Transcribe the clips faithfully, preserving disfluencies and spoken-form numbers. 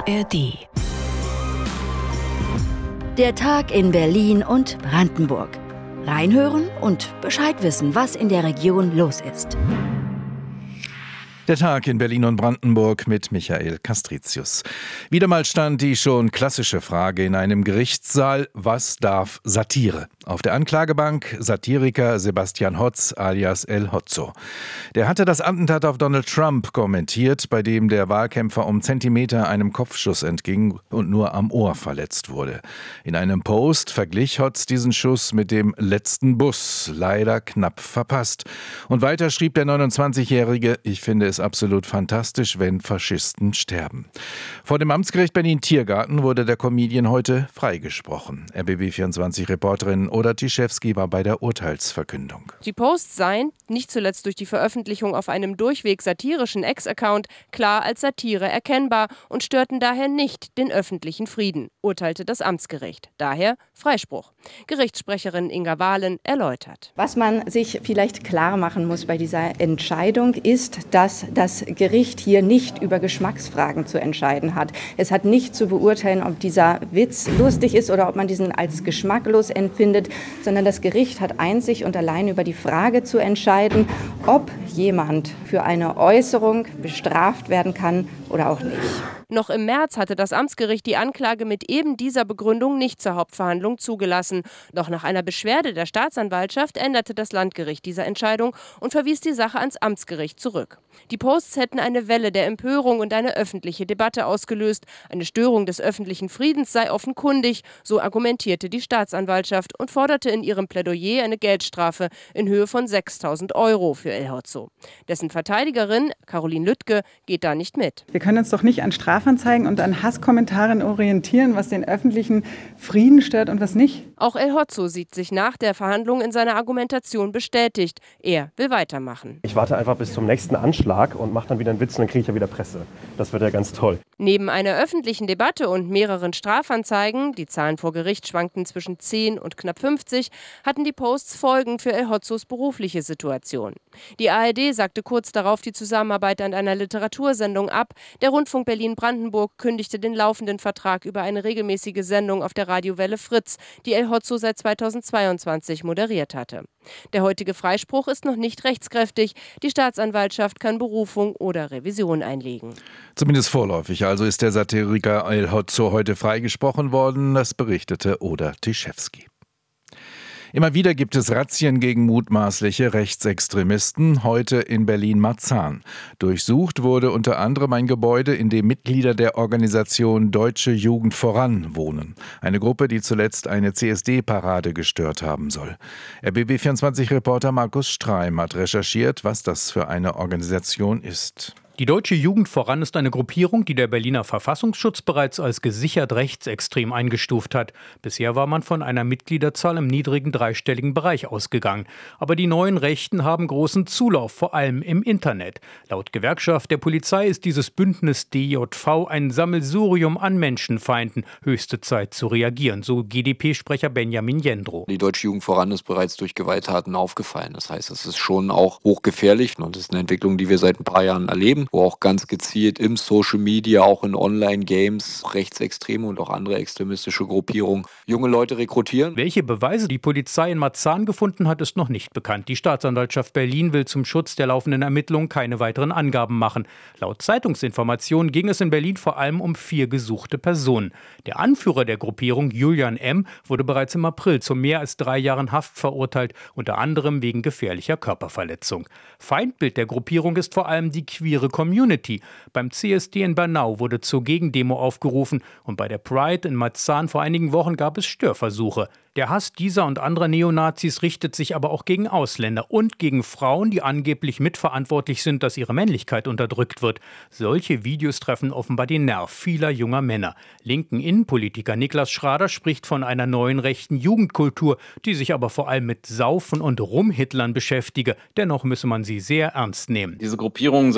R D. Der Tag in Berlin und Brandenburg. Reinhören und Bescheid wissen, was in der Region los ist. Der Tag in Berlin und Brandenburg mit Michael Castricius. Wieder mal stand die schon klassische Frage in einem Gerichtssaal: Was darf Satire? Auf der Anklagebank Satiriker Sebastian Hotz alias El Hotzo. Der hatte das Attentat auf Donald Trump kommentiert, bei dem der Wahlkämpfer um Zentimeter einem Kopfschuss entging und nur am Ohr verletzt wurde. In einem Post verglich Hotz diesen Schuss mit dem letzten Bus, leider knapp verpasst. Und weiter schrieb der neunundzwanzigjährige: Ich finde es absolut fantastisch, wenn Faschisten sterben. Vor dem Amtsgericht Berlin-Tiergarten wurde der Comedian heute freigesprochen. R B B vierundzwanzig-Reporterin Oda Tischewski war bei der Urteilsverkündung. Die Posts seien, nicht zuletzt durch die Veröffentlichung auf einem durchweg satirischen Ex-Account, klar als Satire erkennbar und störten daher nicht den öffentlichen Frieden, urteilte das Amtsgericht. Daher Freispruch. Gerichtssprecherin Inga Wahlen erläutert. Was man sich vielleicht klar machen muss bei dieser Entscheidung ist, dass das Gericht hier nicht über Geschmacksfragen zu entscheiden hat. Es hat nicht zu beurteilen, ob dieser Witz lustig ist oder ob man diesen als geschmacklos empfindet, sondern das Gericht hat einzig und allein über die Frage zu entscheiden, ob jemand für eine Äußerung bestraft werden kann oder auch nicht. Noch im März hatte das Amtsgericht die Anklage mit eben dieser Begründung nicht zur Hauptverhandlung zugelassen. Doch nach einer Beschwerde der Staatsanwaltschaft änderte das Landgericht diese Entscheidung und verwies die Sache ans Amtsgericht zurück. Die Posts hätten eine Welle der Empörung und eine öffentliche Debatte ausgelöst. Eine Störung des öffentlichen Friedens sei offenkundig, so argumentierte die Staatsanwaltschaft und forderte in ihrem Plädoyer eine Geldstrafe in Höhe von sechstausend Euro für El Hotzo. Dessen Verteidigerin, Caroline Lüttke, geht da nicht mit. Wir können uns doch nicht an Strafanzeigen und an Hasskommentaren orientieren, was den öffentlichen Frieden stört und was nicht. Auch El Hotzo sieht sich nach der Verhandlung in seiner Argumentation bestätigt. Er will weitermachen. Ich warte einfach bis zum nächsten Anschlag und mache dann wieder einen Witz und dann kriege ich ja wieder Presse. Das wird ja ganz toll. Neben einer öffentlichen Debatte und mehreren Strafanzeigen, die Zahlen vor Gericht schwankten zwischen zehn und knapp fünfzig, hatten die Posts Folgen für El Hotzos berufliche Situation. Die A R D sagte kurz darauf die Zusammenarbeit an einer Literatursendung ab. Der Rundfunk Berlin-Brandenburg kündigte den laufenden Vertrag über eine regelmäßige Sendung auf der Radiowelle Fritz, die El Hotzo seit zweitausendzweiundzwanzig moderiert hatte. Der heutige Freispruch ist noch nicht rechtskräftig. Die Staatsanwaltschaft kann Berufung oder Revision einlegen. Zumindest vorläufig also ist der Satiriker El Hotzo heute freigesprochen worden, das berichtete Oda Tischewski. Immer wieder gibt es Razzien gegen mutmaßliche Rechtsextremisten, heute in Berlin-Marzahn. Durchsucht wurde unter anderem ein Gebäude, in dem Mitglieder der Organisation Deutsche Jugend voran wohnen. Eine Gruppe, die zuletzt eine C S D-Parade gestört haben soll. R B B vierundzwanzig-Reporter Markus Streim hat recherchiert, was das für eine Organisation ist. Die Deutsche Jugend voran ist eine Gruppierung, die der Berliner Verfassungsschutz bereits als gesichert rechtsextrem eingestuft hat. Bisher war man von einer Mitgliederzahl im niedrigen dreistelligen Bereich ausgegangen. Aber die neuen Rechten haben großen Zulauf, vor allem im Internet. Laut Gewerkschaft der Polizei ist dieses Bündnis D J V ein Sammelsurium an Menschenfeinden. Höchste Zeit zu reagieren, so G D P-Sprecher Benjamin Jendrow. Die Deutsche Jugend voran ist bereits durch Gewalttaten aufgefallen. Das heißt, es ist schon auch hochgefährlich und das ist eine Entwicklung, die wir seit ein paar Jahren erleben, wo auch ganz gezielt im Social Media, auch in Online-Games, rechtsextreme und auch andere extremistische Gruppierungen junge Leute rekrutieren. Welche Beweise die Polizei in Marzahn gefunden hat, ist noch nicht bekannt. Die Staatsanwaltschaft Berlin will zum Schutz der laufenden Ermittlungen keine weiteren Angaben machen. Laut Zeitungsinformationen ging es in Berlin vor allem um vier gesuchte Personen. Der Anführer der Gruppierung, Julian M., wurde bereits im April zu mehr als drei Jahren Haft verurteilt, unter anderem wegen gefährlicher Körperverletzung. Feindbild der Gruppierung ist vor allem die queere Community. Beim C S D in Bernau wurde zur Gegendemo aufgerufen und bei der Pride in Marzahn vor einigen Wochen gab es Störversuche. Der Hass dieser und anderer Neonazis richtet sich aber auch gegen Ausländer und gegen Frauen, die angeblich mitverantwortlich sind, dass ihre Männlichkeit unterdrückt wird. Solche Videos treffen offenbar den Nerv vieler junger Männer. Linken Innenpolitiker Niklas Schrader spricht von einer neuen rechten Jugendkultur, die sich aber vor allem mit Saufen und Rumhitlern beschäftige. Dennoch müsse man sie sehr ernst nehmen. Diese Gruppierungen sind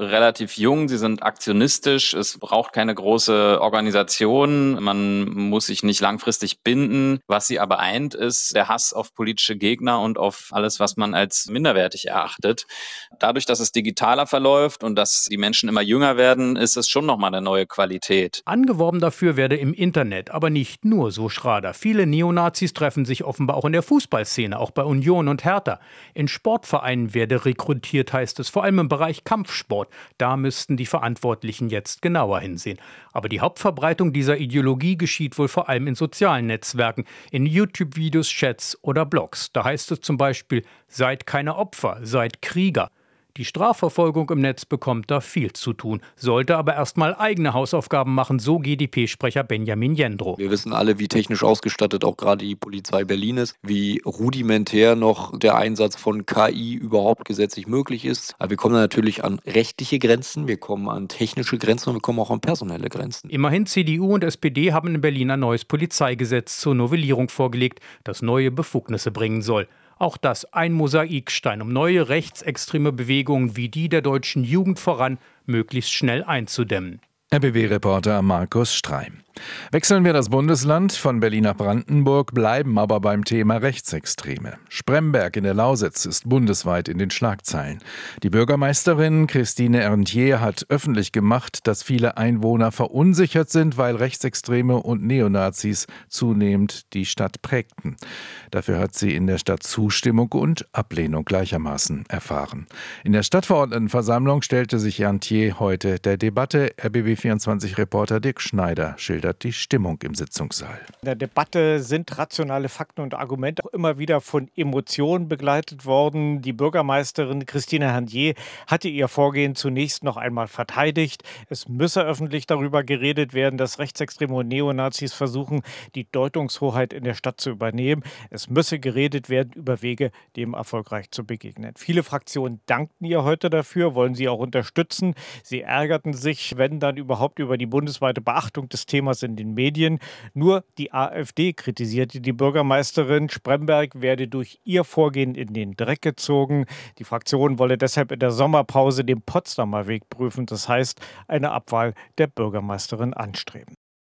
relativ jung, sie sind aktionistisch, es braucht keine große Organisation, man muss sich nicht langfristig binden. Was sie aber eint, ist der Hass auf politische Gegner und auf alles, was man als minderwertig erachtet. Dadurch, dass es digitaler verläuft und dass die Menschen immer jünger werden, ist es schon nochmal eine neue Qualität. Angeworben dafür werde im Internet, aber nicht nur, so Schrader. Viele Neonazis treffen sich offenbar auch in der Fußballszene, auch bei Union und Hertha. In Sportvereinen werde rekrutiert, heißt es, vor allem im Bereich Kampfsport. Da müssten die Verantwortlichen jetzt genauer hinsehen. Aber die Hauptverbreitung dieser Ideologie geschieht wohl vor allem in sozialen Netzwerken, in YouTube-Videos, Chats oder Blogs. Da heißt es zum Beispiel, seid keine Opfer, seid Krieger. Die Strafverfolgung im Netz bekommt da viel zu tun, sollte aber erstmal eigene Hausaufgaben machen, so G d P-Sprecher Benjamin Jendrow. Wir wissen alle, wie technisch ausgestattet auch gerade die Polizei Berlin ist, wie rudimentär noch der Einsatz von K I überhaupt gesetzlich möglich ist. Aber wir kommen natürlich an rechtliche Grenzen, wir kommen an technische Grenzen und wir kommen auch an personelle Grenzen. Immerhin C D U und S P D haben in Berlin ein neues Polizeigesetz zur Novellierung vorgelegt, das neue Befugnisse bringen soll. Auch das ein Mosaikstein, um neue rechtsextreme Bewegungen wie die der deutschen Jugend voran möglichst schnell einzudämmen. R B W-Reporter Markus Streim. Wechseln wir das Bundesland von Berlin nach Brandenburg, bleiben aber beim Thema Rechtsextreme. Spremberg in der Lausitz ist bundesweit in den Schlagzeilen. Die Bürgermeisterin Christine Erntier hat öffentlich gemacht, dass viele Einwohner verunsichert sind, weil Rechtsextreme und Neonazis zunehmend die Stadt prägten. Dafür hat sie in der Stadt Zustimmung und Ablehnung gleichermaßen erfahren. In der Stadtverordnetenversammlung stellte sich Erntier heute der Debatte. R B W vierundzwanzig-Reporter Dirk Schneider schildert die Stimmung im Sitzungssaal. In der Debatte sind rationale Fakten und Argumente auch immer wieder von Emotionen begleitet worden. Die Bürgermeisterin Christine Erntier hatte ihr Vorgehen zunächst noch einmal verteidigt. Es müsse öffentlich darüber geredet werden, dass Rechtsextreme und Neonazis versuchen, die Deutungshoheit in der Stadt zu übernehmen. Es müsse geredet werden über Wege, dem erfolgreich zu begegnen. Viele Fraktionen dankten ihr heute dafür, wollen sie auch unterstützen. Sie ärgerten sich, wenn dann überhaupt, über die bundesweite Beachtung des Themas in den Medien. Nur die AfD kritisierte die Bürgermeisterin, Spremberg werde durch ihr Vorgehen in den Dreck gezogen. Die Fraktion wolle deshalb in der Sommerpause den Potsdamer Weg prüfen, das heißt eine Abwahl der Bürgermeisterin anstreben.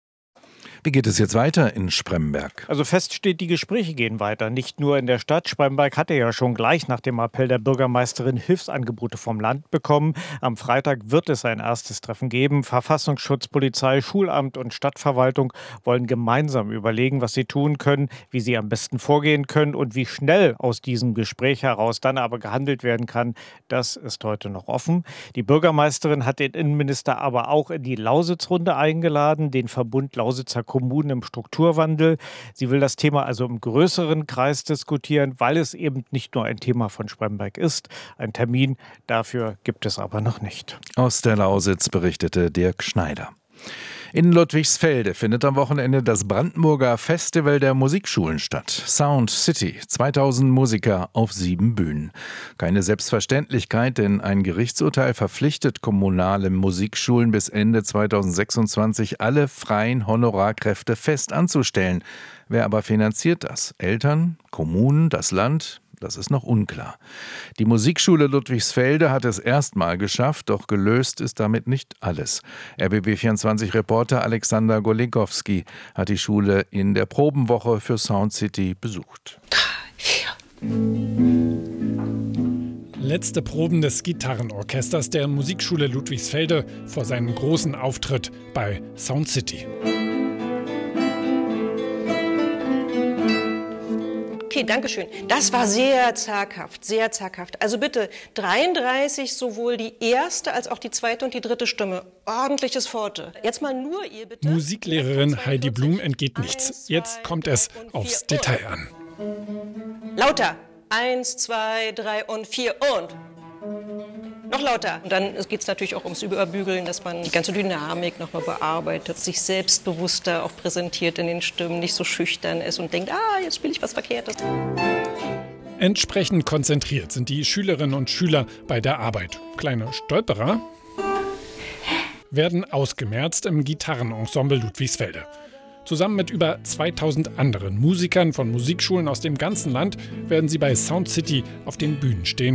Wie geht es jetzt weiter in Spremberg? Also fest steht, die Gespräche gehen weiter. Nicht nur in der Stadt. Spremberg hatte ja schon gleich nach dem Appell der Bürgermeisterin Hilfsangebote vom Land bekommen. Am Freitag wird es ein erstes Treffen geben. Verfassungsschutz, Polizei, Schulamt und Stadtverwaltung wollen gemeinsam überlegen, was sie tun können, wie sie am besten vorgehen können und wie schnell aus diesem Gespräch heraus dann aber gehandelt werden kann. Das ist heute noch offen. Die Bürgermeisterin hat den Innenminister aber auch in die Lausitzrunde eingeladen, den Verbund Lausitzer Kommunen im Strukturwandel. Sie will das Thema also im größeren Kreis diskutieren, weil es eben nicht nur ein Thema von Spremberg ist. Ein Termin dafür gibt es aber noch nicht. Aus der Lausitz berichtete Dirk Schneider. In Ludwigsfelde findet am Wochenende das Brandenburger Festival der Musikschulen statt. Sound City, zweitausend Musiker auf sieben Bühnen. Keine Selbstverständlichkeit, denn ein Gerichtsurteil verpflichtet kommunale Musikschulen bis Ende zweitausendsechsundzwanzig alle freien Honorarkräfte fest anzustellen. Wer aber finanziert das? Eltern, Kommunen, das Land? Das ist noch unklar. Die Musikschule Ludwigsfelde hat es erstmal geschafft, doch gelöst ist damit nicht alles. R B W vierundzwanzig-Reporter Alexander Golegowski hat die Schule in der Probenwoche für Sound City besucht. Letzte Proben des Gitarrenorchesters der Musikschule Ludwigsfelde vor seinem großen Auftritt bei Sound City. Okay, danke schön. Das war sehr zaghaft, sehr zaghaft. Also bitte dreiunddreißig, sowohl die erste als auch die zweite und die dritte Stimme. Ordentliches Forte. Jetzt mal nur ihr bitte. Musiklehrerin Heidi Blum entgeht nichts. Jetzt kommt es aufs Detail an. Lauter. Eins, zwei, drei und vier und... Noch lauter. Und dann geht es natürlich auch ums Überbügeln, dass man die ganze Dynamik nochmal bearbeitet, sich selbstbewusster auch präsentiert in den Stimmen, nicht so schüchtern ist und denkt, ah, jetzt spiele ich was Verkehrtes. Entsprechend konzentriert sind die Schülerinnen und Schüler bei der Arbeit. Kleine Stolperer werden ausgemerzt im Gitarrenensemble Ludwigsfelde. Zusammen mit über zweitausend anderen Musikern von Musikschulen aus dem ganzen Land werden sie bei Sound City auf den Bühnen stehen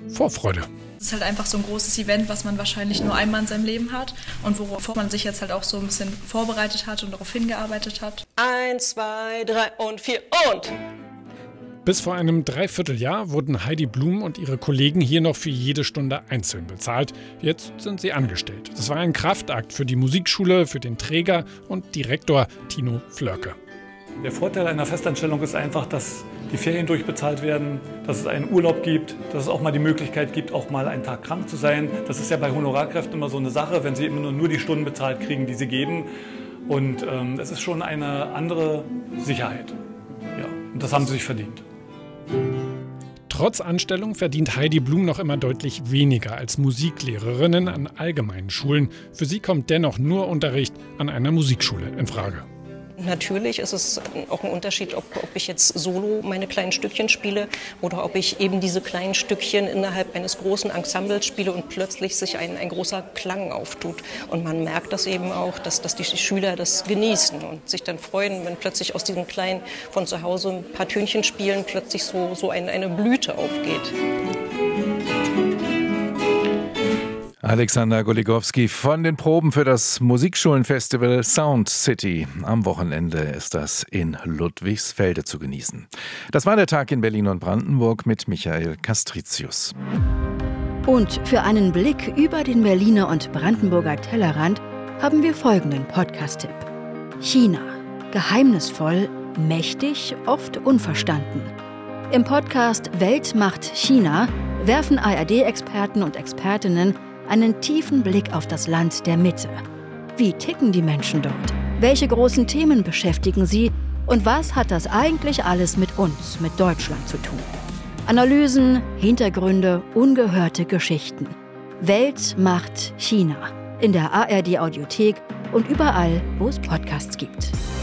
Vorfreude. Es ist halt einfach so ein großes Event, was man wahrscheinlich nur einmal in seinem Leben hat und worauf man sich jetzt halt auch so ein bisschen vorbereitet hat und darauf hingearbeitet hat. Eins, zwei, drei und vier und... Bis vor einem Dreivierteljahr wurden Heidi Blum und ihre Kollegen hier noch für jede Stunde einzeln bezahlt. Jetzt sind sie angestellt. Das war ein Kraftakt für die Musikschule, für den Träger und Direktor Tino Flörke. Der Vorteil einer Festanstellung ist einfach, dass die Ferien durchbezahlt werden, dass es einen Urlaub gibt, dass es auch mal die Möglichkeit gibt, auch mal einen Tag krank zu sein. Das ist ja bei Honorarkräften immer so eine Sache, wenn sie immer nur die Stunden bezahlt kriegen, die sie geben. Und ähm, es ist schon eine andere Sicherheit. Ja, und das haben sie sich verdient. Trotz Anstellung verdient Heidi Blum noch immer deutlich weniger als Musiklehrerinnen an allgemeinen Schulen. Für sie kommt dennoch nur Unterricht an einer Musikschule in Frage. Natürlich ist es auch ein Unterschied, ob, ob ich jetzt solo meine kleinen Stückchen spiele oder ob ich eben diese kleinen Stückchen innerhalb eines großen Ensembles spiele und plötzlich sich ein, ein großer Klang auftut. Und man merkt das eben auch, dass, dass die Schüler das genießen und sich dann freuen, wenn plötzlich aus diesem kleinen von zu Hause ein paar Tönchen spielen plötzlich so, so eine, eine Blüte aufgeht. Alexander Goligowski von den Proben für das Musikschulenfestival Sound City. Am Wochenende ist das in Ludwigsfelde zu genießen. Das war der Tag in Berlin und Brandenburg mit Michael Castricius. Und für einen Blick über den Berliner und Brandenburger Tellerrand haben wir folgenden Podcast-Tipp. China. Geheimnisvoll, mächtig, oft unverstanden. Im Podcast Welt macht China werfen A R D-Experten und Expertinnen einen tiefen Blick auf das Land der Mitte. Wie ticken die Menschen dort? Welche großen Themen beschäftigen sie? Und was hat das eigentlich alles mit uns, mit Deutschland zu tun? Analysen, Hintergründe, ungehörte Geschichten. Welt macht China. In der A R D-Audiothek und überall, wo es Podcasts gibt.